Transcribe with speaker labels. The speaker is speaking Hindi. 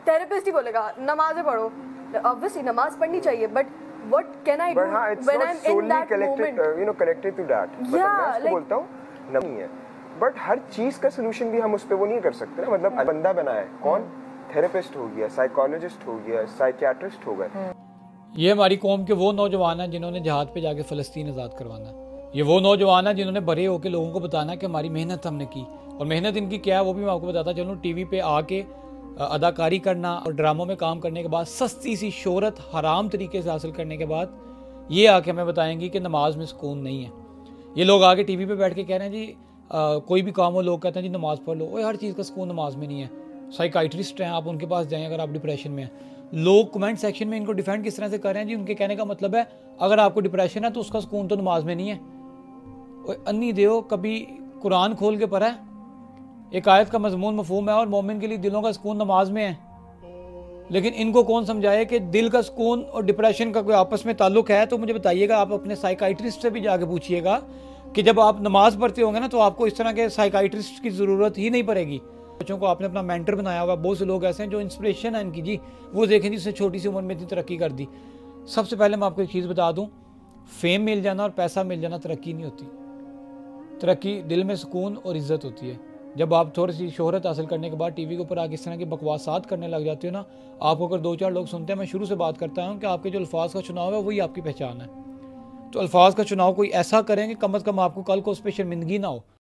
Speaker 1: थेरेपिस्ट ही बोलेगा नमाज़ें पढ़ो, ऑब्वियसली नमाज पढ़नी चाहिए, but what can I do when I'm in that moment?
Speaker 2: Connected to that. मैं बोलता हूँ नहीं है, बट हर चीज का सोल्यूशन भी हम उस पे वो नहीं कर सकते ना। मतलब बंदा बना है कौन, थेरेपिस्ट हो गया, साइकोलॉजिस्ट हो गया, साइकियाट्रिस्ट हो गए।
Speaker 3: ये हमारी कौम के वो नौजवान हैं जिन्होंने जहाज पे जाके फ़लस्तीन आज़ाद करवाना है। ये वो नौजवान हैं जिन्होंने बड़े होकर लोगों को बताना कि हमारी मेहनत हमने की, और मेहनत इनकी क्या है वो भी मैं आपको बताता चलूँ। टीवी पे आके अदाकारी करना और ड्रामों में काम करने के बाद सस्ती सी शोहरत हराम तरीके से हासिल करने के बाद ये आके हमें बताएंगी कि नमाज में सुकून नहीं है। ये लोग आके टीवी पे बैठ के कह रहे हैं जी कोई भी काम हो, लोग कहते हैं जी नमाज पढ़ लो। वो हर चीज़ का सुकून नमाज में नहीं है। साइकाइट्रिस्ट हैं, आप उनके पास जाएं अगर आप डिप्रेशन में हैं। लोग कमेंट सेक्शन में इनको डिफेंड किस तरह से कर रहे हैं जी, उनके कहने का मतलब है अगर आपको डिप्रेशन है तो उसका सुकून तो नमाज में नहीं है। अन्नी देओ, कभी कुरान खोल के पढ़ा है? एक आयत का मजमून मफहूम है और मोमिन के लिए दिलों का सुकून नमाज में है, लेकिन इनको कौन समझाए कि दिल का सुकून और डिप्रेशन का कोई आपस में ताल्लुक है? तो मुझे बताइएगा, आप अपने साइकाइट्रिस्ट से भी जाके पूछिएगा कि जब आप नमाज पढ़ते होंगे ना तो आपको इस तरह के साइकाइट्रिस्ट की ज़रूरत ही नहीं पड़ेगी। बच्चों को आपने अपना मेंटर बनाया हुआ, बहुत से लोग ऐसे हैं जो इंस्पिरेशन है इनकी जी, वो देखें जिसने छोटी सी उम्र में इतनी तरक्की कर दी। सबसे पहले मैं आपको एक चीज़ बता दूँ, फेम मिल जाना और पैसा मिल जाना तरक्की नहीं होती। तरक्की दिल में सुकून और इज़्ज़त होती है। जब आप थोड़ी सी शोहरत हासिल करने के बाद टीवी के ऊपर आके इस तरह की बकवासात करने लग जाते हो ना, आपको अगर 2-4 लोग सुनते हैं, मैं शुरू से बात करता हूँ कि आपके जो अल्फाज का चुनाव है वही आपकी पहचान है। तो अल्फाज का चुनाव कोई ऐसा करें कि कम अज़ कम आपको कल को उस पर शर्मिंदगी ना हो।